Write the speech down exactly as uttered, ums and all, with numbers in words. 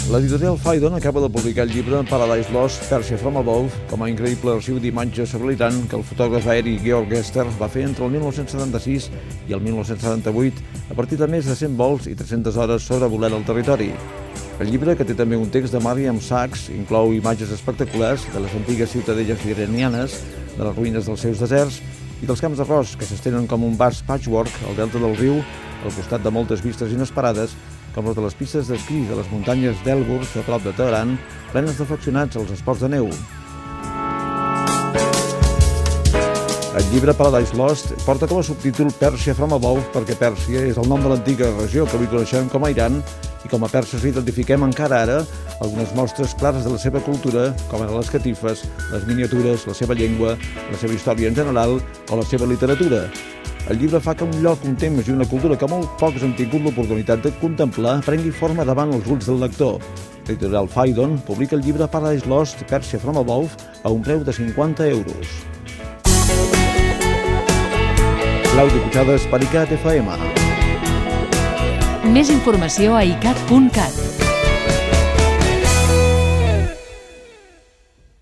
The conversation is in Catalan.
L'editorial Phaidon acaba de publicar el llibre Paradise Lost, Persia from Above, com a increïble arxiu d'imatges sobre l'Iran que el fotògraf aeri Georg Gester va fer entre el mil nou-cents setanta-sis i el mil nou-cents setanta-vuit a partir de més de cent vols i tres-centes hores sobrevolant el territori. El llibre, que té també un text de Mariam Sachs, inclou imatges espectaculars de les antigues ciutadelles iranianes, de les ruïnes dels seus deserts i dels camps d'arròs que s'estenen com un vast patchwork al delta del riu, al costat de moltes vistes inesperades, com les de les pistes d'esquí de les muntanyes d'Elburz, a prop de Teheran, plenes d'afeccionats als esports de neu. El llibre Paradise Lost porta com a subtítol Persia from Above perquè Pèrsia és el nom de l'antiga regió que avui coneixem com a Iran i com a perses identifiquem encara ara algunes mostres clares de la seva cultura, com eren les catifes, les miniatures, la seva llengua, la seva història en general o la seva literatura. El llibre fa que un lloc, un temps i una cultura que molt pocs han tingut l'oportunitat de contemplar prengui forma davant els ulls del lector. L'editorial Phaidon publica el llibre Paradise Lost, Persia from Above a un preu de cinquanta euros. Claudi Puigades per ICAT F M. Més informació a icat punt cat.